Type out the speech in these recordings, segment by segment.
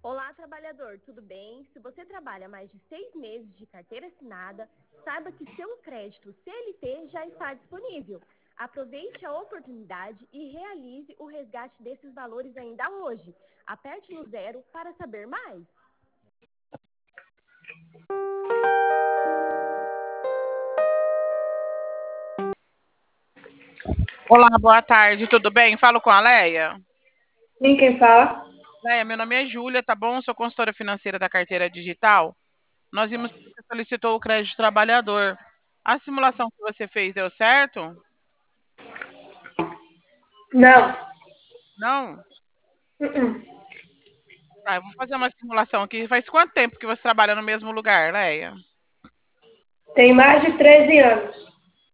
Olá, trabalhador, tudo bem? Se você trabalha mais de 6 meses de carteira assinada, saiba que seu crédito CLT já está disponível. Aproveite a oportunidade e realize o resgate desses valores ainda hoje. Aperte no 0 para saber mais. Olá, boa tarde, tudo bem? Falo com a Leia. Sim, quem fala? Leia, meu nome é Júlia, tá bom? Sou consultora financeira da carteira digital. Nós vimos que você solicitou o crédito trabalhador. A simulação que você fez deu certo? Não. Não? Uh-uh. Tá, eu vou fazer uma simulação aqui. Faz quanto tempo que você trabalha no mesmo lugar, Leia? Tem mais de 13 anos.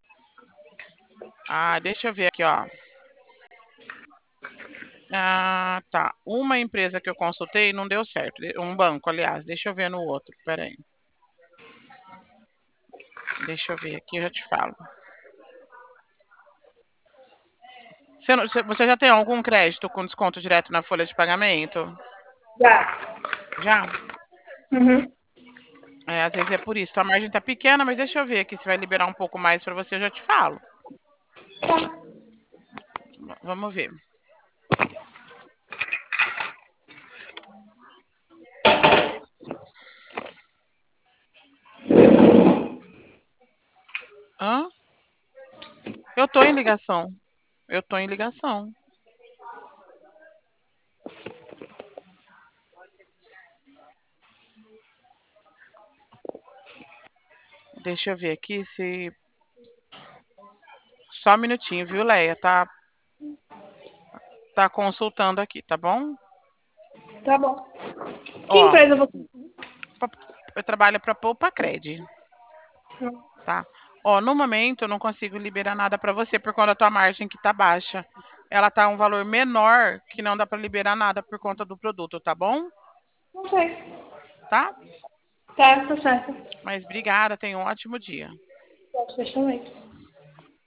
Ah, deixa eu ver aqui, ó. Ah, tá. Uma empresa que eu consultei não deu certo. Um banco, aliás. Deixa eu ver no outro. Peraí. Deixa eu ver aqui, eu já te falo. Você já tem algum crédito com desconto direto na folha de pagamento? Já. Já? Uhum. É, às vezes é por isso. A margem tá pequena, mas deixa eu ver aqui se vai liberar um pouco mais para você, eu já te falo. Vamos ver. Hã? Eu tô em ligação. Eu tô em ligação. Deixa eu ver aqui se. Só um minutinho, viu, Leia? Tá consultando aqui, tá bom? Tá bom. Que Ó, empresa você... eu trabalho para Poupa Cred, tá? Ó, no momento eu não consigo liberar nada para você por conta da tua margem que tá baixa. Ela tá um valor menor que não dá para liberar nada por conta do produto, tá bom? Ok. Tá? Tá certo. Mas obrigada, tenha um ótimo dia. Vocês também.